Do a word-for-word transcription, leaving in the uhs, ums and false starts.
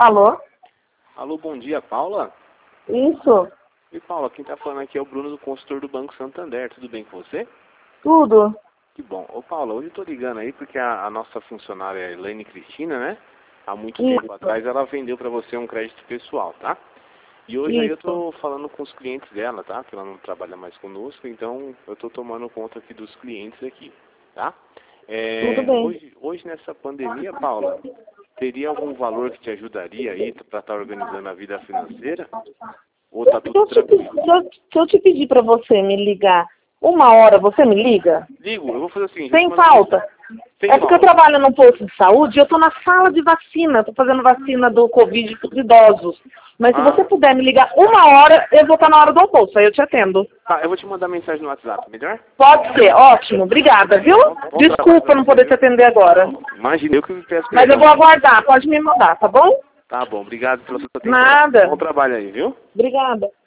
Alô? Alô, bom dia, Paula? Isso, E Paula, quem tá falando aqui é o Bruno, do consultor do Banco Santander. Tudo bem com você? tudo. Que bom. Ô Paula, hoje eu tô ligando aí porque a, a nossa funcionária, a Elaine Cristina, né? Há muito Isso, tempo atrás ela vendeu pra você um crédito pessoal, tá? E hoje aí eu isso. tô falando com os clientes dela, tá? Que ela não trabalha mais conosco, então eu tô tomando conta aqui dos clientes aqui, tá? Tudo É, bem. hoje, hoje nessa pandemia, Paula, teria algum valor que te ajudaria aí pra estar organizando a vida financeira? Ou tá Se tudo eu te, pe- tranquilo? se eu, se eu te pedir para você me ligar uma hora, você me liga? Ligo, eu vou fazer o seguinte, eu te Sem mando falta. mensagem. Sem É porque eu falta. trabalho no posto de saúde e eu estou na sala de vacina. Estou fazendo vacina do Covid para os idosos. Mas se você Ah, puder me ligar uma hora, eu vou estar na hora do almoço. Aí eu te atendo. tá, eu vou te mandar mensagem no WhatsApp, melhor? Pode ser, ótimo. Obrigada, viu? Bom, bom trabalho Desculpa pra não você, poder te viu? atender agora. Não, imagina, eu que me peço Mas eu perdão. vou aguardar. Pode me mandar, tá bom? Tá bom, obrigado pela sua atenção. Nada. Bom trabalho aí, viu? Obrigada.